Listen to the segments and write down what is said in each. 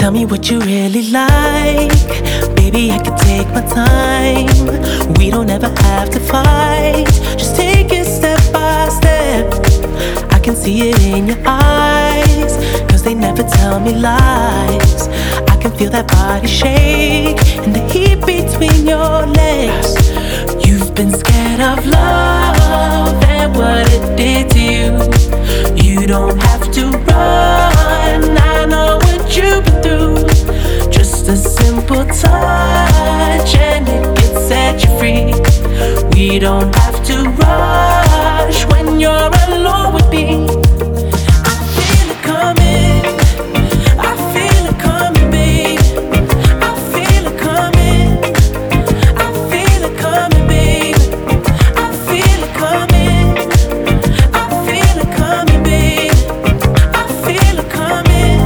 Tell me what you really like. Baby, I can take my time. We don't ever have to fight. Just take it step by step. I can see it in your eyes, 'cause they never tell me lies. I can feel that body shake and the heat between your legs. You've been scared of love and what it did to you. You don't have to run, I know what you've been through. Just a simple touch and it can set you free. We don't have to rush when you're alone with me. I feel it coming, I feel it coming, babe. I feel it coming, I feel it coming, babe. I feel it coming, I feel it coming, babe. I feel it coming,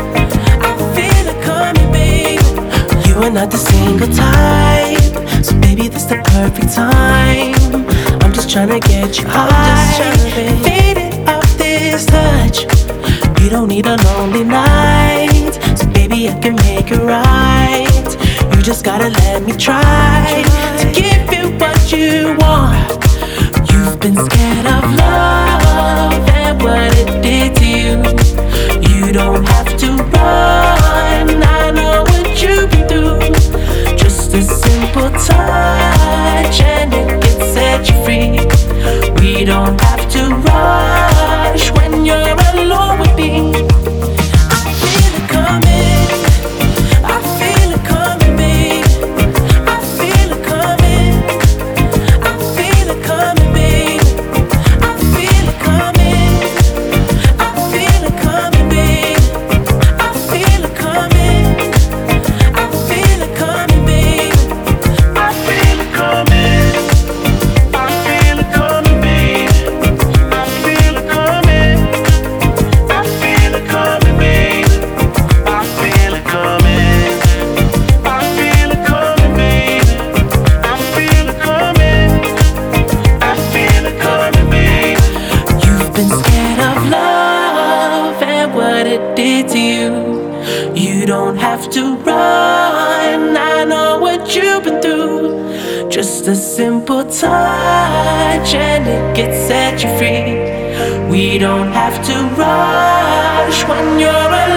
I feel it coming, babe. You are not the single type, so baby, this the perfect time. I'm just tryna get you high, faded off this touch. You don't need a lonely night, so baby, I can make it right. You just gotta let me try to give you what you want. You've been scared of love and what it did to you. You don't have to run, I know what you've been through. Just a simple touch and it can set you free. We don't have to rush when you're alone with me. I feel it coming, I feel it coming, babe. I feel it coming, I feel it coming, babe. I feel it coming, I feel it coming, babe. I feel it coming, I feel it coming, babe. I feel it coming, I feel it coming, babe. I feel it coming, I feel it coming, babe. I feel it coming, I feel it coming, babe. I feel it coming, I feel it coming, babe. You've been scared of love and what it did to you. You don't have to run, I know what you've been through. Just a simple touch and it can set you free. We don't have to rush when you're